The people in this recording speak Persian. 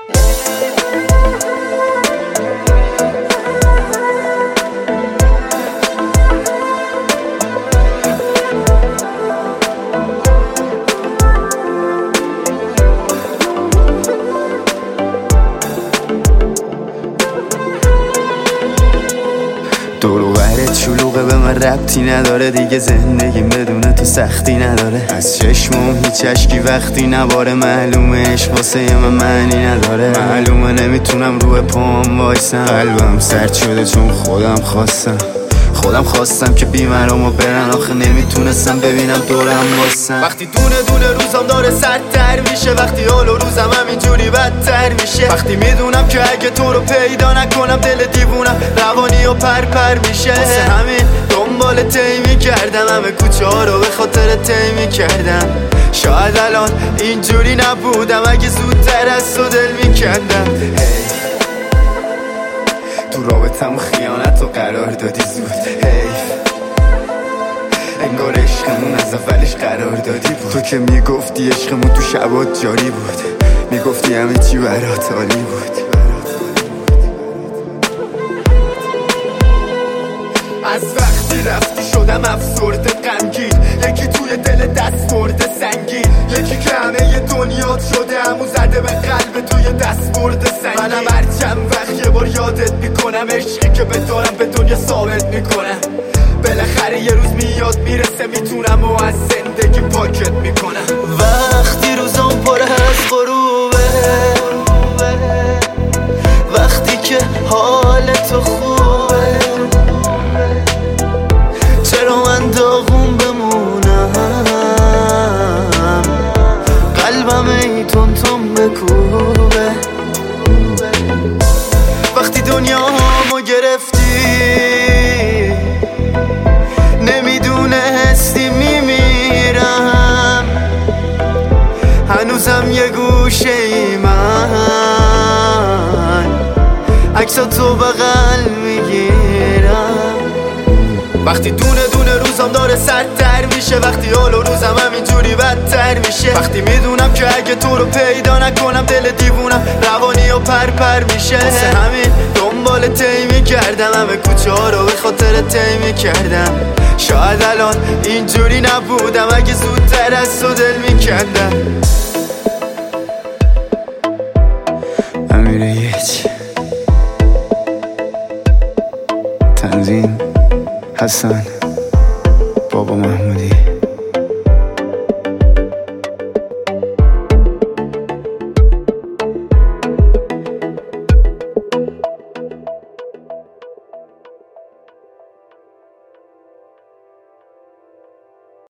دور و برت شلوغه، به من ربطی نداره دیگه، زندگیم بدون تو سختی نداره. از چشمم هیچ اشکی وقتی نباره، معلومه عشق واسه من معنی نداره. معلومه نمیتونم روی پام وایسم، قلبم سرد شده چون خودم خواستم که بیمرامو برن، آخه نمیتونستم ببینم دورم واسم. وقتی دونه روزم داره سردتر میشه، وقتی حال و روزم همینجوری بدتر میشه، وقتی میدونم که اگه تو رو پیدا نکنم دل دیوونم روانی و پر میشه. واسه همین دنبال تی میکردم، همه کوچه ها رو به خاطر تی میکردم. شاید الان اینجوری نبودم اگه زودتر از تو دل میکندم. تو رابطم خیانت و قرار دادی زود، انگار عشقمون از اولش قرار دادی بود. تو که میگفتی عشقمون تو شبات جاری بود، میگفتی همه چی برات عالی بود. از وقتی رفتی شدم افسرده غمگین، یکی توی دل دست برده سنگین، یکی که همه دنیات شده همون زده به قلب توی دست برده سنگین. منم هر چند وقت یه بار یادت میکنم، عشقی که به دارم به دنیا ثابت میکنم. بالاخره یه روز میاد میرسه میتونم و از زندگی پاکت میکنم. وقتی روزم پر از غروبه، وقتی که حال تو خوبه، چرا من داغون بمونم، قلبم ای تون بکوبه. وقتی دنیا همو گرفتی، نمیدونستی میمیرم، هنوزم یه گوشه ای من عکسا تو بغل میگیرم. وقتی دونه روزم داره سردتر میشه، وقتی حال و روزم همینجوری بدتر میشه، وقتی میدونم که اگه تو رو پیدا نکنم دل دیوونم روانی و پر میشه. واسه همین دنبال تی میکردم، همه کوچه ها رو به خاطر تی میکردم. شاید الان اینجوری نبودم اگه زودتر از تو دل میکندم. امیر یک، تنظیم حسن.